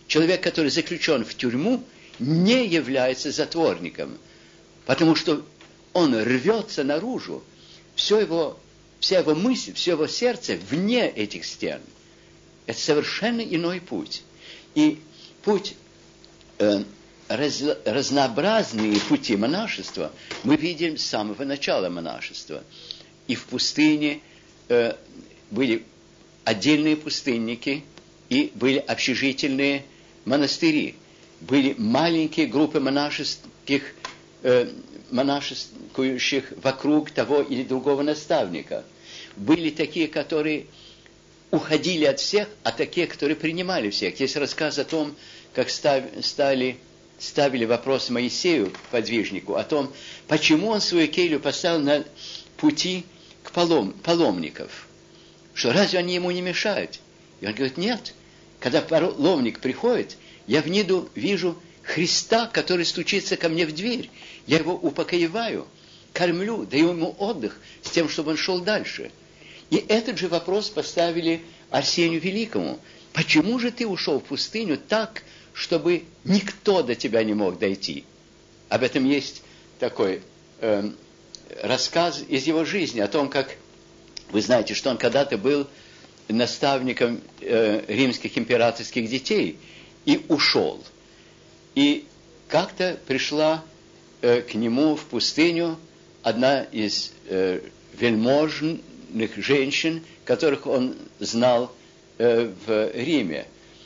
человек, который заключен в тюрьму, не является затворником, потому что он рвется наружу, все его, вся его мысль, все его сердце вне этих стен. Это совершенно иной путь. И путь, э, раз, разнообразные пути монашества мы видим с самого начала монашества. И в пустыне э, были отдельные пустынники, и были общежительные монастыри. Были маленькие группы монашеских, э, монашествующих вокруг того или другого наставника. Были такие, которые уходили от всех, а такие, которые принимали всех. Есть рассказ о том, как став, стали, ставили вопрос Моисею, подвижнику, о том, почему он свою келью поставил на пути к палом, паломников. Что разве они ему не мешают? И он говорит, нет. Когда паломник приходит, я внизу вижу Христа, который стучится ко мне в дверь. Я его упокоиваю, кормлю, даю ему отдых с тем, чтобы он шел дальше. И этот же вопрос поставили Арсению Великому. Почему же ты ушел в пустыню так, чтобы никто до тебя не мог дойти? Об этом есть такой э, рассказ из его жизни, о том, как, вы знаете, что он когда-то был наставником э, римских императорских детей и ушел. И как-то пришла э, к нему в пустыню одна из э, вельможных женщин, которых он знал э, в Риме,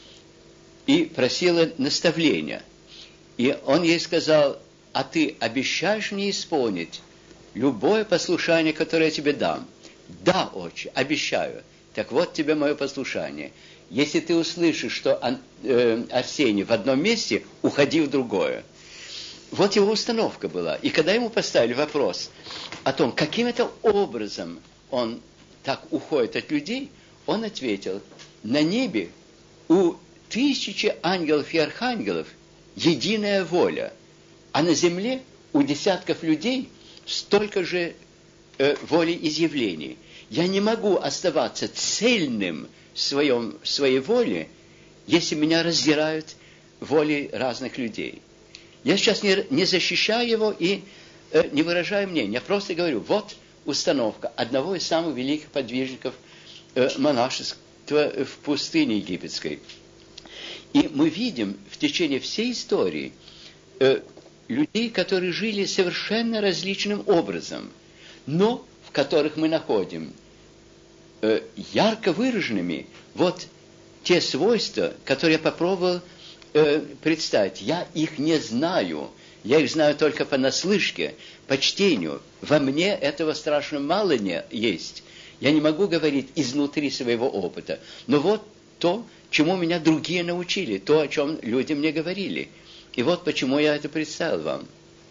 и просила наставления. И он ей сказал, а ты обещаешь мне исполнить любое послушание, которое я тебе дам? Да, отче, обещаю. Так вот тебе мое послушание. Если ты услышишь, что Арсений в одном месте, уходи в другое. Вот его установка была. И когда ему поставили вопрос о том, каким это образом он так уходит от людей, он ответил, на небе у тысячи ангелов и архангелов единая воля, а на земле у десятков людей столько же э, воли изъявлений. Я не могу оставаться цельным в, своем, в своей воле, если меня раздирают воли разных людей. Я сейчас не, не защищаю его и э, не выражаю мнения. Я просто говорю, вот установка одного из самых великих подвижников э, монашества в пустыне египетской. И мы видим в течение всей истории э, людей, которые жили совершенно различным образом, но в которых мы находим э, ярко выраженными вот те свойства, которые я попробовал э, представить. Я их не знаю, я их знаю только понаслышке, по чтению. Во мне этого страшно мало не есть. Я не могу говорить изнутри своего опыта. Но вот то, чему меня другие научили, то, о чем люди мне говорили. И вот почему я это представил вам.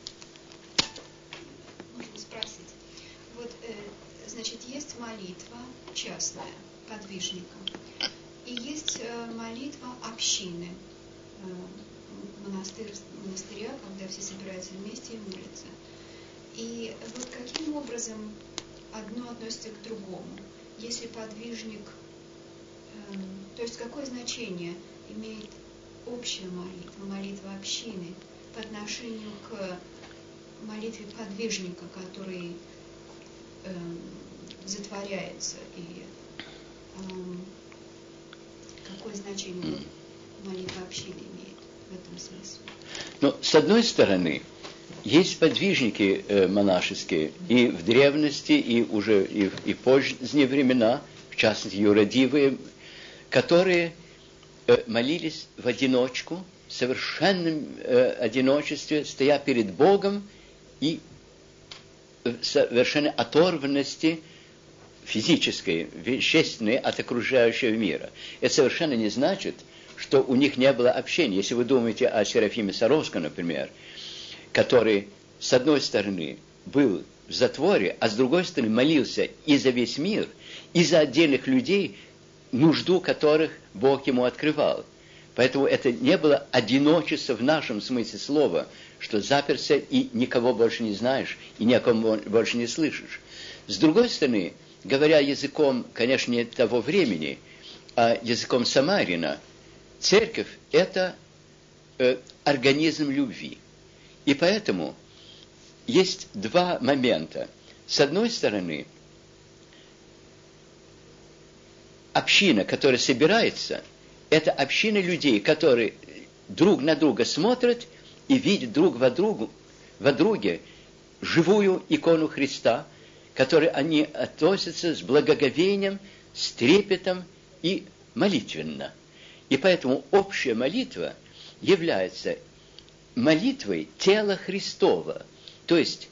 Можно спросить. Вот, э, значит, есть молитва частная, подвижника, и есть э, молитва общины, э, монастырь, монастыря, когда все собираются вместе и молятся. И вот каким образом одно относится к другому? Если подвижник, э, то есть какое значение имеет общая молитва, молитва общины по отношению к молитве подвижника, который э, затворяется, и э, какое значение молитва общины имеет в этом смысле? Ну, с одной стороны, есть подвижники э, монашеские и в древности, и уже и в и поздние времена, в частности, юродивые, которые э, молились в одиночку, в совершенном э, одиночестве, стоя перед Богом и в совершенной оторванности физической, вещественной от окружающего мира. Это совершенно не значит, что у них не было общения. Если вы думаете о Серафиме Саровском, например, который, с одной стороны, был в затворе, а с другой стороны, молился и за весь мир, и за отдельных людей, нужду которых Бог ему открывал. Поэтому это не было одиночество в нашем смысле слова, что заперся и никого больше не знаешь, и ни о ком больше не слышишь. С другой стороны, говоря языком, конечно, не того времени, а языком Самарина, церковь – это э, организм любви. И поэтому есть два момента. С одной стороны, община, которая собирается, это община людей, которые друг на друга смотрят и видят друг во, другу, во друге живую икону Христа, к которой они относятся с благоговением, с трепетом и молитвенно. И поэтому общая молитва является молитвой тела Христова, то есть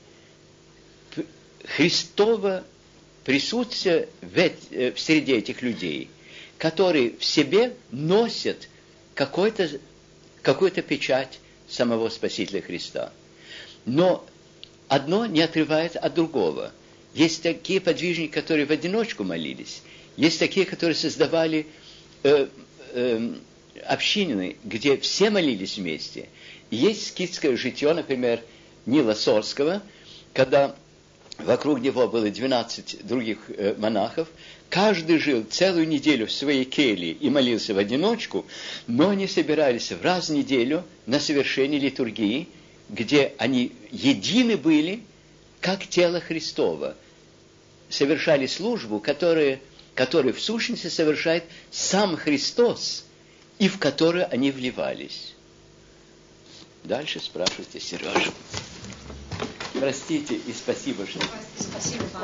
Христово присутствие в, в среде этих людей, которые в себе носят какой-то, какую-то печать самого Спасителя Христа. Но одно не отрывает от другого. Есть такие подвижники, которые в одиночку молились, есть такие, которые создавали э, э, общины, где все молились вместе. Есть скитское житие, например, Нила Сорского, когда вокруг него было двенадцать других э, монахов, каждый жил целую неделю в своей келье и молился в одиночку, но они собирались в раз в неделю на совершение литургии, где они едины были, как тело Христово, совершали службу, которая, которую в сущности совершает сам Христос, и в которую они вливались. Дальше спрашивайте, Сережа. Простите и спасибо, что... Спасибо вам.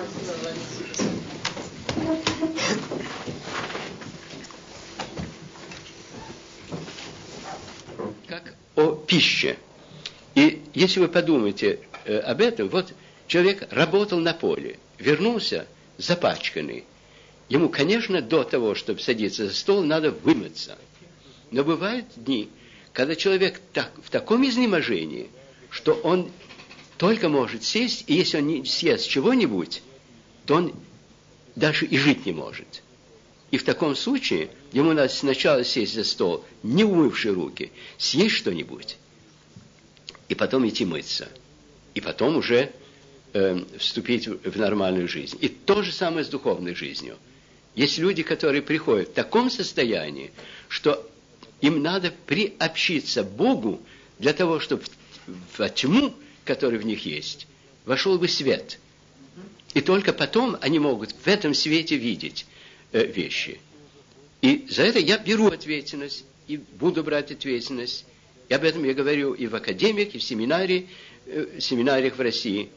Как о пище. И если вы подумаете э, об этом, вот человек работал на поле, вернулся запачканный. Ему, конечно, до того, чтобы садиться за стол, надо вымыться. Но бывают дни, когда человек так, в таком изнеможении, что он только может сесть, и если он не съест чего-нибудь, то он дальше и жить не может. И в таком случае ему надо сначала сесть за стол, не умывши руки, съесть что-нибудь, и потом идти мыться. И потом уже э, вступить в, в нормальную жизнь. И то же самое с духовной жизнью. Есть люди, которые приходят в таком состоянии, что им надо приобщиться Богу для того, чтобы в тьму, который в них есть, вошел бы свет. И только потом они могут в этом свете видеть э, вещи. И за это я беру ответственность и буду брать ответственность. И об этом я говорю и в академиях, и в семинарии, э, семинариях в России.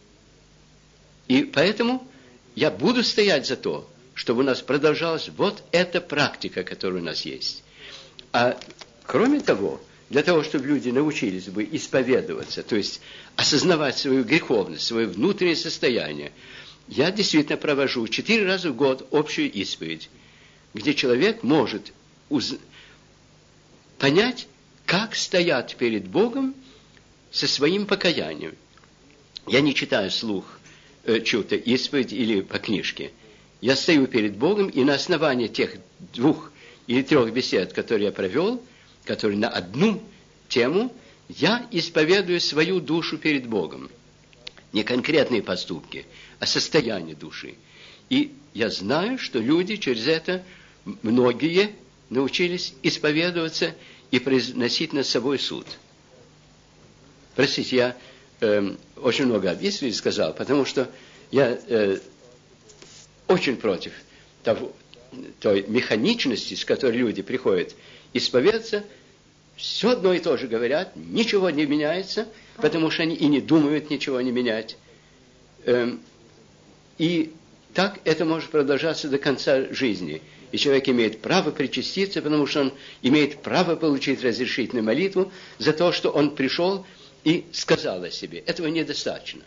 И поэтому я буду стоять за то, чтобы у нас продолжалась вот эта практика, которая у нас есть. А кроме того, для того, чтобы люди научились бы исповедоваться, то есть осознавать свою греховность, свое внутреннее состояние, я действительно провожу четыре раза в год общую исповедь, где человек может уз... понять, как стоять перед Богом со своим покаянием. Я не читаю вслух э, чью-то исповедь или по книжке. Я стою перед Богом, и на основании тех двух или трех бесед, которые я провел, которые на одну тему, я исповедую свою душу перед Богом. Не конкретные поступки, а состояние души. И я знаю, что люди через это, многие научились исповедоваться и произносить над собой суд. Простите, я э, очень много об исповеди сказал, потому что я э, очень против того, той механичности, с которой люди приходят исповедаться, все одно и то же говорят, ничего не меняется, потому что они и не думают ничего не менять. Эм, и так это может продолжаться до конца жизни. И человек имеет право причаститься, потому что он имеет право получить разрешительную молитву за то, что он пришел и сказал о себе. Этого недостаточно.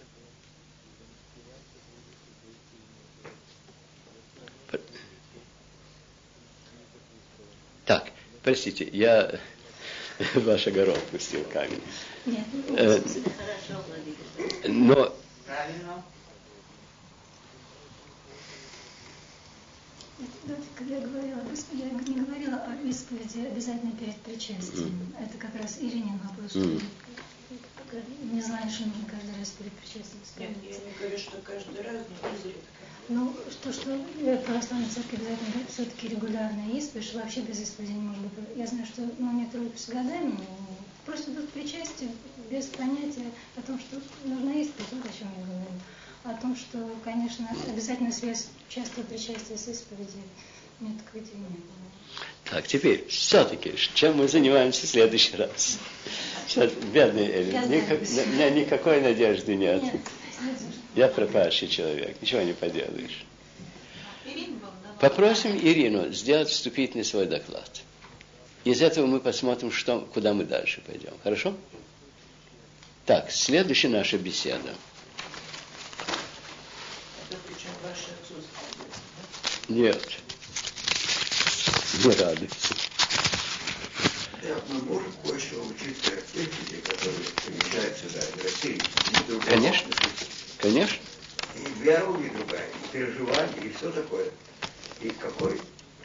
Так, простите, я ваш огород пустил камень. Нет, э, хорошо, Владимир. Но... Правильно. Когда я говорила, я не говорила о исповеди обязательно перед причастием. Mm. Это как раз Иринин вопрос. Mm. не знаю, что нужно каждый раз перед причастием Нет, исповедоваться. я не говорю, что каждый раз, но изредка. Ну, то, что в православной церкви обязательно все-таки регулярная исповедь, что вообще без исповеди не может быть. Я знаю, что ну, некоторые с годами просто идут к причастию без понятия о том, что нужна исповедь, вот о чем я говорю. О том, что, конечно, обязательная связь частого причастия с исповедью, нет, такой идеи не было. Так, теперь, все-таки, чем мы занимаемся в следующий раз? Сейчас, бедный Эллин, никак, у меня никакой надежды нет. Нет, Я пропащий человек, ничего не поделаешь. Попросим Ирину сделать вступительный свой доклад. Из этого мы посмотрим, что, куда мы дальше пойдем. Хорошо? Так, следующая наша беседа. Это причем ваше отсутствие. Нет. Не радуйся. Мы можем кое-что учиться от тех людей, которые приезжают сюда, из России. Конечно. Конечно. И вера у них другая, и переживания, и все такое. И какой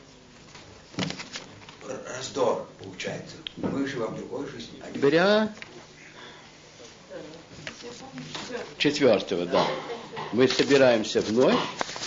раздор получается. Мы живем в другой жизни. Они... Беря четвертого, да. Мы собираемся вновь.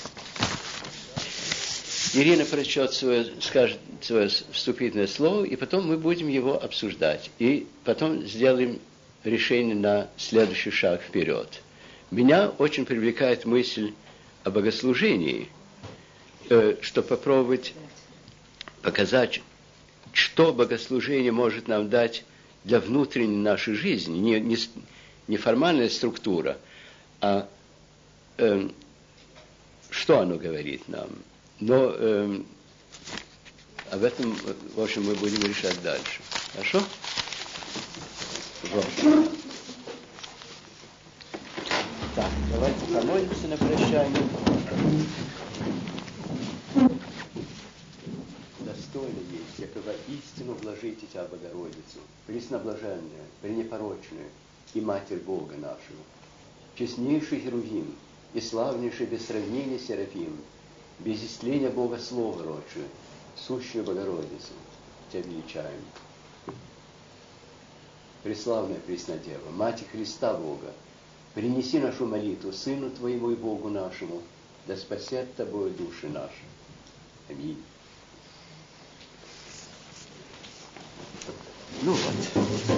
Ирина прочтет свое, скажет свое вступительное слово, и потом мы будем его обсуждать. И потом сделаем решение на следующий шаг вперед. Меня очень привлекает мысль о богослужении, э, что попробовать показать, что богослужение может нам дать для внутренней нашей жизни. Не, не, не формальная структура, а э, что оно говорит нам. Но э, об этом, в общем, мы будем решать дальше. Хорошо? Вот. Так, давайте помолимся на прощание. Достойно есть, яко истину вложите Тебя, Богородицу, пресноблаженная, пренепорочная и Матерь Бога нашего, честнейший Херувим и славнейший без сравнения Серафим, без истления Бога Слова родшую, сущую Богородицу, Тебя величаем. Преславная Преснодева, Мать Христа Бога, принеси нашу молитву Сыну Твоему и Богу нашему, да спасет Тобою души наши. Аминь. Ну вот.